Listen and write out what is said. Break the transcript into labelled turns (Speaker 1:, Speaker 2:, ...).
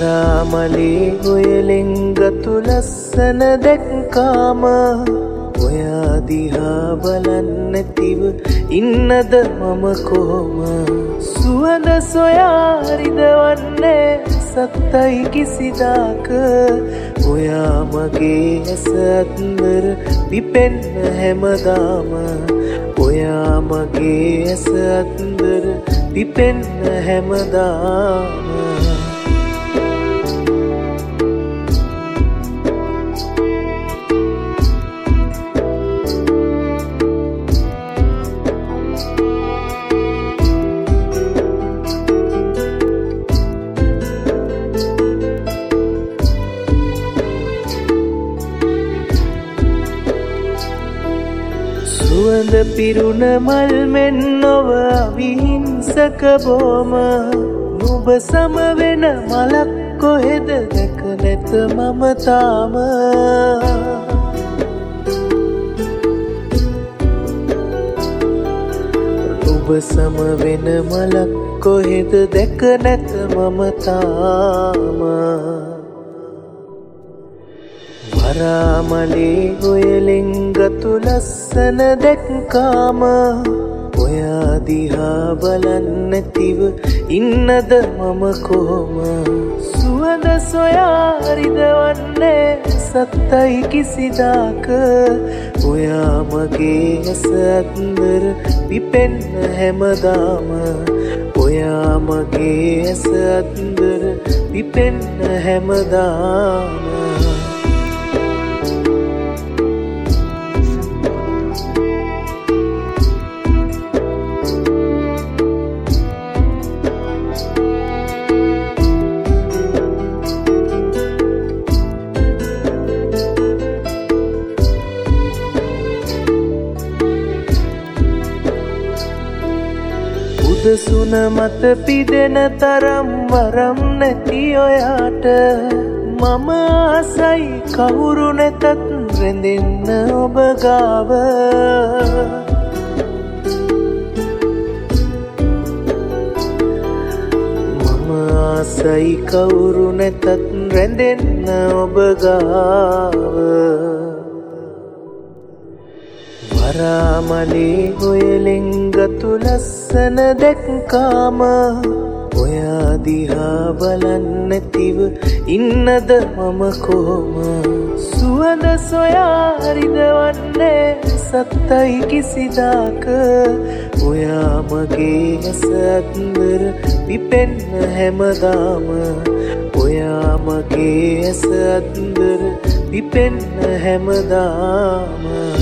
Speaker 1: වරාමලේ හොයලෙන් ගතු ලස්සන දැක්කාම ඔයා දිහා බලන්න නැතිව ඉන්නද මම කොහොම සුවඳ සොයා රිදවන්නේ සත්තයි කිසිදාක ඔයා මගේ ඇස අත්වර පිපෙන්න හැමදාම ඔයා මගේ ඇස අත්වර පිපෙන්න හැමදාම සුවඳ පිරුණ මල් මෙන් නොව අවිහිංසක බොම නුඹ සම වෙන මලක් කොහෙද දැක නැත මම තාම නුඹ සම වෙන මලක් කොහෙද දැක නැත මම තාම වරාමලේ හොයලෙන් ගතු ලස්සන දැක්කාම ඔයා දිහා බලන්න නැතිව ඉන්නද මම කොහොම සුවඳ සොයා රිදවන්නේ සත්තයි කිසිදාක ඔයා මගේ ඇස අත්වර පිපෙන්න හැමදාම ඔයා මගේ ඇස අත්වර පිපෙන්න හැමදාම සුන මත පිදෙන තරම් වරම් නැති ඔයාට මම ආසයි කවුරු නැතත් රැඳෙන්න ඔබ ගාව මම ආසයි කවුරු නැතත් රැඳෙන්න ඔබ ගාව වරාමලේ හොයලෙන් ගතු ලස්සන දැක්කාම ඔයා දිහා බලන්න නැතිව ඉන්නද මම කොහොම සුවඳ සොයා රිදවන්නේ සත්තයි කිසිදාක ඔයා මගේ ඇස අත්වර පිපෙන්න හැමදාම ඔයා මගේ ඇස අත්වර පිපෙන්න හැමදාම